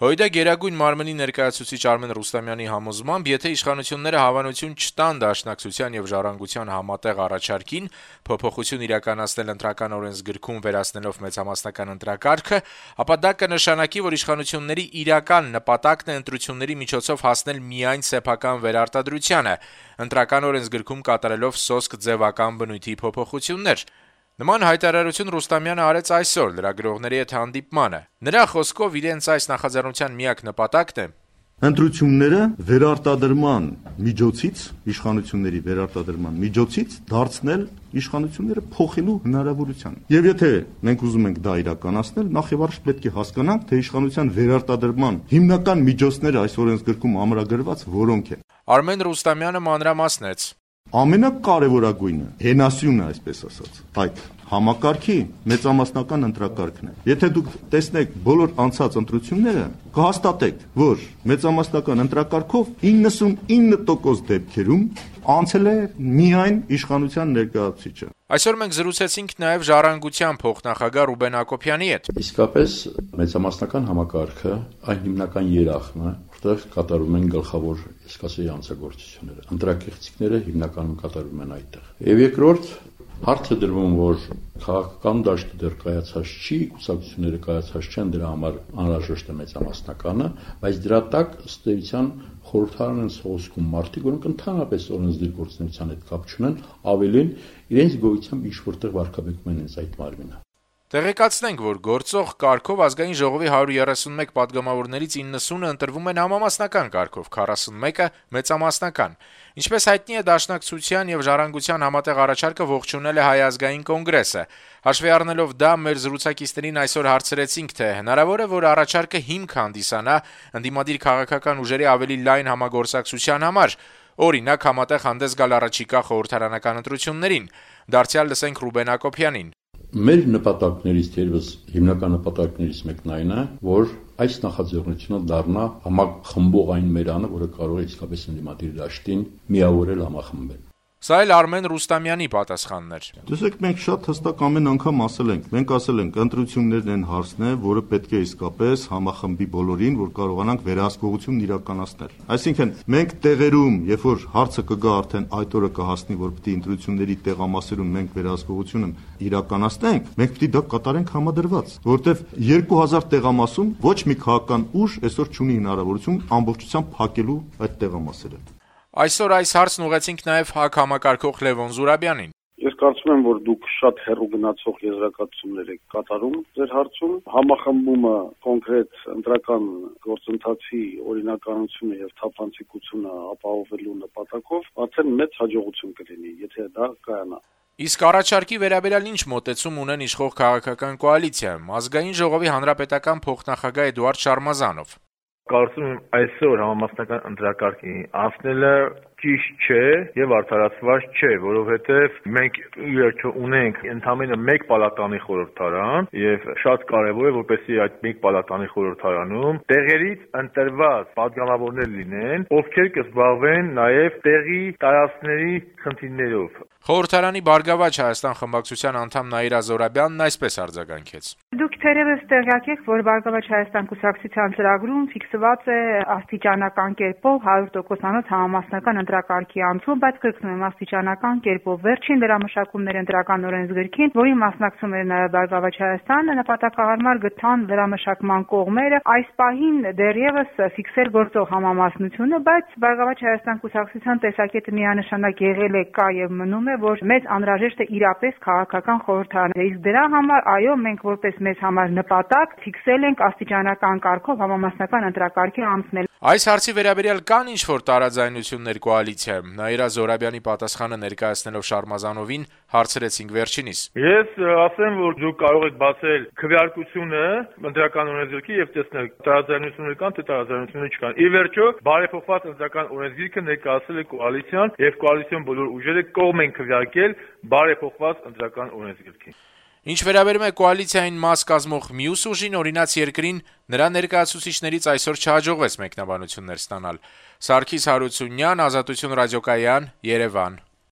ՀՅԴ Գերագույն մարմնի ներկայացուցիչ Արմեն Ռուստամյանի համոզմամբ, եթե իշխանությունները հավանություն չտան դաշնակցության եւ ժառանգության համատեղ առաջարկին փոփոխություն իրականացնել ընտրական օրենսգրքում վերացնելով մեծամասնական ընտրակարգը, ապա դա կնշանակի, որ իշխանությունների իրական նպատակն է ընտրությունների միջոցով հասնել միայն սեփական վերարտադրությանը, ընտրական օրենսգրքում կատարելով սոսկ ձևական բնույթի փոփոխություններ։ Նման հայտարարություն Ռուստամյանը արեց այսօր լրագրողների հետ հանդիպմանը։ Նրա խոսքով իրենց այս նախաձեռնության միակ նպատակն է ընտրությունները վերարտադրման միջոցից, իշխանությունների վերարտադրման միջոցից դարձնել իշխանությունները փոխելու հնարավորության։ Եվ եթե մենք ուզում ենք դա իրականացնել, նախ եւ առաջ պետք է հասկանանք, թե իշխանության վերարտադրման հիմնական միջոցները այս օրենսգրքում ամրագրված որոնք են։ Արմեն Ռուստամյանը մանրամասնեց. Ամենակարևորագույնը, հենասյունը, այսպես ասած, այդ համակարգի մեծամասնական ընտրակարգն է։ Եթե դուք տեսնեք բոլոր անցած ընտրությունները, կհաստատեք, որ մեծամասնական ընտրակարգով 99% դեպքերում անցել է միայն իշխանության ներկայացուցիչը։ Այսօր մենք զրուցեցինք նաև ժառանգության փոխնախագահ Ռուբեն Հակոբյանի հետ։ Իսկապես մեծամասնական համակարգը այն հիմնական երախն է, որտեղ կատարում են գլխավոր իսկասի հանցագործությունները։ Ընտրակեղծիքները հիմնականում կատարվում են այդտեղ։ Եվ երկրորդ հարցը դրվում, որ քաղաքական դաշտը դեռ կայացած չի, կուսակցությունները կայացած չեն, դրա համար անհրաժեշտ է մեծամասնականը, բայց դրա տակ ըստ էության խորհրդարան են սոսկում մարդիկ, որոնք ընդհանրապես օրենսդիր գործունեության հետ կապ չունեն, ավելին իրենց գոյությամբ ինչ որտեղ վարկաբեկում են հենց այդ մարմինը։ Տեղեկացնենք, որ գործող կարգով ազգային ժողովի 131 падգամավորներից 90-ը ընտրվում են համամասնական կարգով, 41-ը մեծամասնական։ Ինչպես հայտնի է, Դաշնակցության եւ Ժառանգության համատեղ առաջարկը ողջունել է Հայ ազգային կոնգրեսը։ Հաշվի առնելով դա, մեր զրուցակիցներին այսօր հարցրեցինք, թե հնարավոր է, որ առաջարկը հիմք հանդիսանա ընդդիմադիր քաղաքական ուժերի ավելի լայն համագործակցության համար, օրինակ համատեղ հանդես գալ առաջիկա խորհրդարանական ընտրություններին։ Դարձյալ լսենք Ռուբեն Հակոբյանին։ Մեր նպատակներից թերևս հիմնական նպատակներից մեկն այն է, որ այս նախաձեռնությունը դառնա համախմբող այն մերանը, որը կարող է իսկապես ընդդիմադիր դաշտին միավորել, համախմբել։ Սա էլ Արմեն Ռուստամյանի պատասխանն էր։ Տեսեք, մենք շատ հստակ ամեն անգամ ասել ենք, մենք ասել ենք, ընտրություններն են հարցն է, որը պետք է իսկապես համախմբի բոլորին, որ կարողանանք վերահսկողություն իրականացնել։ Այսինքն, մենք տեղերում, երբ որ հարցը կգա արդեն այդ օրը կհասնի, որ պետք է ընտրությունների տեղամասերում մենք վերահսկողությունը իրականացնենք, մենք պետք է դա կատարենք համադրված, որովհետև 2000 տեղամասում ոչ մի քաղաքական ուժ այսօր չունի հնարավորություն ամբողջությամբ փակելու այդ տեղամասերը։ Այսօր այս հարցն ուղեցինք նաև ՀԱԿ համակարգող Լևոն Զուրաբյանին։ Ես կարծում եմ, որ դուք շատ հեռու գնացող եզրակացություններ եք կատարում ձեր հարցում։ Համախմբումը կոնկրետ ընտրական գործընթացի օրինականությունը եւ թափանցիկությունը ապահովելու նպատակով արդեն մեծ հաջողություն կլինի, եթե դա կայանա։ Իսկ առաջարկի վերաբերյալ ինչ մոտեցում ունեն իշխող քաղաքական կոալիցիայում, ազգային ժողովի հանրապետական փոխնախագահ Էդուարդ Շարմազանով։ Կարծում եմ այսօր համամասնական ընտրակարգի անցնելը ճիշտ չէ եւ արդարացված չէ, որովհետեւ մենք իհարկե ունենք ընդամենը մեկ պալատանի խորհրդարան եւ շատ կարեւոր է, որպեսզի այդ մեկ պալատանի խորհրդարանում տեղերից ընտրված падգամավորներ լինեն, ովքեր կզբաղվեն նաեւ տեղի տարածքների խնդիրներով։ Խորհրդարանի Բարգավաճ Հայաստան խմբակցության անդամ Նաիրա Զորաբյանն այսպես արձագանքեց. Դուք թերևս տեղյակ եք, որ Բարգավաճ Հայաստան կուսակցության ծրագրում ֆիքսված է աստիճանական կերպով 100%-անոց համամասնական ընտրակարգի անցում, բայց կրկնում եմ աստիճանական կերպով։ Վերջին վերամշակումներ ընտրական օրենսգրքին, որի մասնակցում էր նաև Բարգավաճ Հայաստանը, նպատակահարմար գտան վերամշակման կողմերը այս պահին դեռևս ֆիքսել գործող համամասնությունը, բայց Բարգավաճ Հայաստան կուսակցության տեսակետը միանշանակ եղել է, կա եւ մնում է, որ մեծ անհրաժեշտ է իրապես քաղաքական խորհրդարան։ Իսկ դրա համար, այո, մենք որպես մեզ համար նպատակ ֆիքսել ենք աստիճանական կարգով համամասնական ընտրակարգի անցնել։ Այս հարցի վերաբերյալ կան ինչ-որ տարաձայնություններ կոալիցիայում։ Նաիրա Զորաբյանի պատասխանը ներկայացնելով Շարմազանովին հարցրեցինք վերջինիս։ Ես ասեմ, որ դուք կարող եք բացել քվեարկությունը ընտրական օրենսգրքի եւ տեսնել տարաձայնություններ կան, թե տարաձայնություններ չկան։ Ի վերջո, բարեփոխված ընտրական օրենսգիրքը ներկայացել է կոալիցիան եւ կոալիցիոն բոլոր ուժերը կողմ են քվեարկել բարեփոխված ընտրական օրենսգրքին։ Ինչ վերաբերում է կոալիցիային մաս կազմող մյուս ուժին, օրինաց երկրին, նրա ներկայացուցիչներից այսօր չհաջողվեց մեկնաբանություններ ստանալ։ Սարգիս Հարությունյան, Ազատություն ռադիոկայան, Երևան։